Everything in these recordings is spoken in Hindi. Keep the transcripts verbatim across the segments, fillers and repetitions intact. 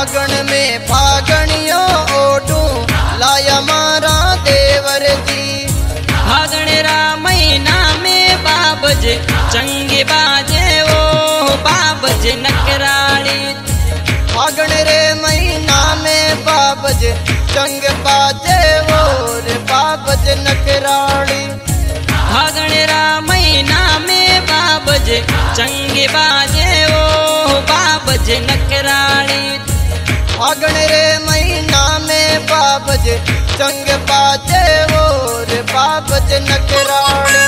फागण में फागणियों ओढ़ू लाया मारा देवर जी। फागण रा महीना में बाबज चंगे बाजे ओ बाबज नकराली। फागण रे महीना में बाबज चंग बाजे और बाबज नकराली। फागण रा महीना में बाबज चंगे बाजे ओ बाबज नकराली। फागण रे महीना में बाबज चंग बाजे और बाबज नकराली।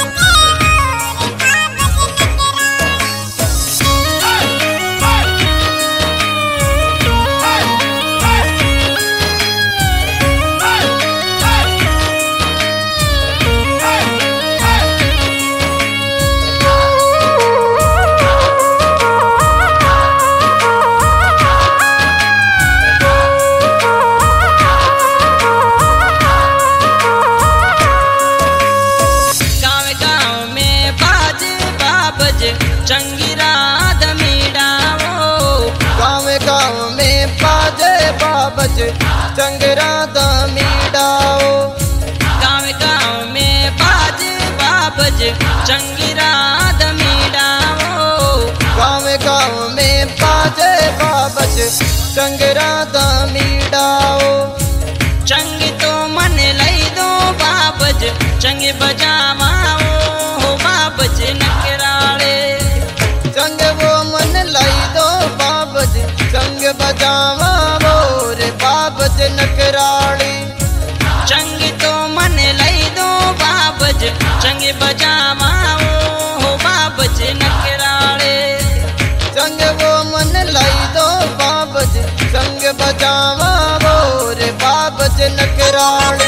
चंगी रात मीडाओ गाँव गाँव में बाजे बाबज चंग रात मीडाओ। गाँव गाँव में बाजे बाबज चंगी रात मीडाओ। गाँव गाँव में बाजे बाबज चंग रात मीडाओ। चंग तो मन लई दो बाबज चंग बजावाओ बाबज नकराले। चंग वो मन लाई दो बाबज चंग बजावा रे बाबज नकराली। चंग तो मन लई दो बाबज चंग बजावाओ बाबज नकराले। चंग वो मन लाई दो बाबज चंग बजावा रे बाबज नकराली।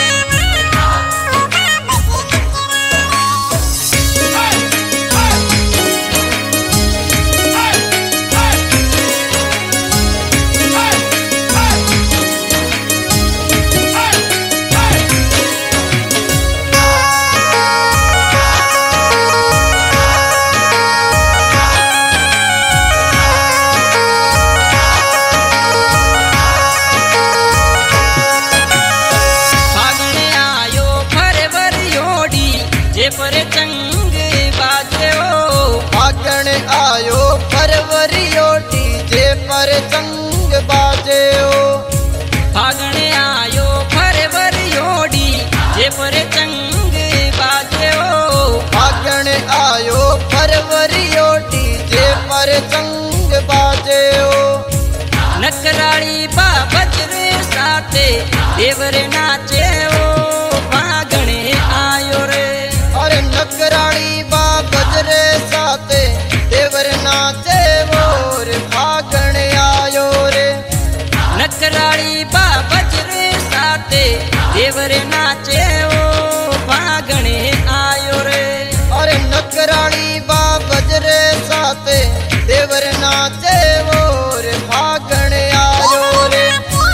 पर चंग बाजे ओ फागण आयो फरवरी ओटी जे पर चंग बाजे ओ। फागण आयो फरवरी ओडी जे पर चंग बाजे ओ। फागण आयो फरवरी ओटी जे पर चंग बाजे ओ। नकराली बाबज रे साथे देवर नाचे ओ फागण आयो रे। अरे नकराली बाबज रे साथे देवर नाचे और फागण आयो रे। नकराली बाबज रे साथे देवर नाचे ओ फागण आयो रे। अरे नकराली बाबज रे साथे देवर नाचे और फागण आयो रे।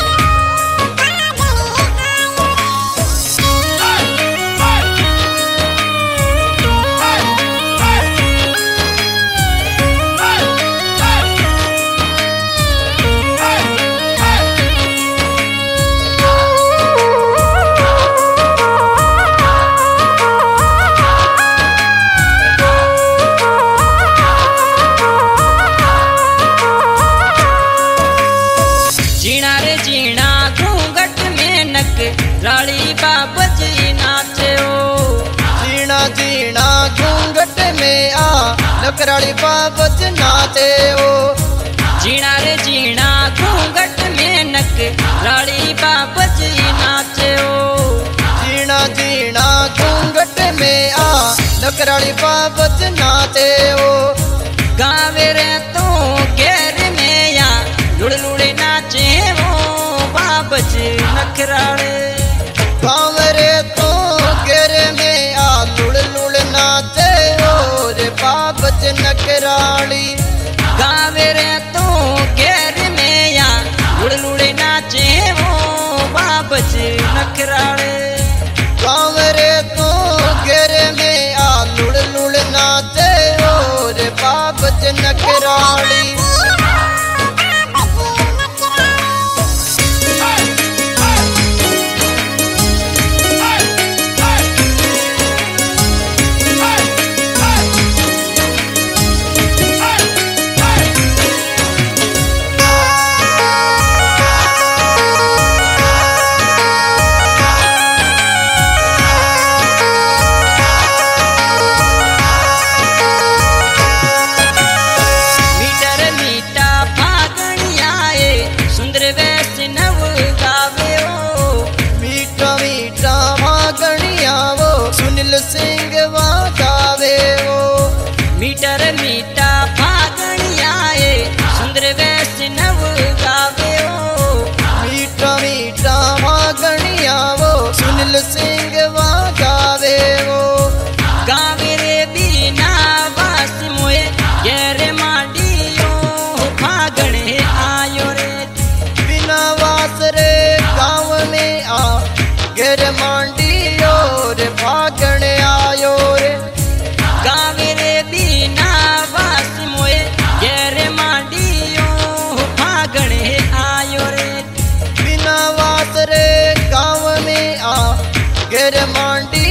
राली बाबज नाचे ओ। जीना जीना घूंघट में आ नकराली बाबज नाचे ओ। जीना रे जीना घूंघट में नक राली बाबज नाचे ओ। जीना जीना घूंघट में आ नकराली बाबज नाचे ओ। गावे रे तो घेर में या लुड़ लुड़े नाचे ओ बाबज नकराले। गाँव रे तो घेर में आ लुड़ लुड़ नाचे और बाबज नकराली। गाँव रे तो घेर में या लुड़ लुड़े नाचे ओ बाबज नकराले। गाँव रे तो घेर में आ लुड़ लुड़ नाचे और बाबज नकराली। आ घेर मांडी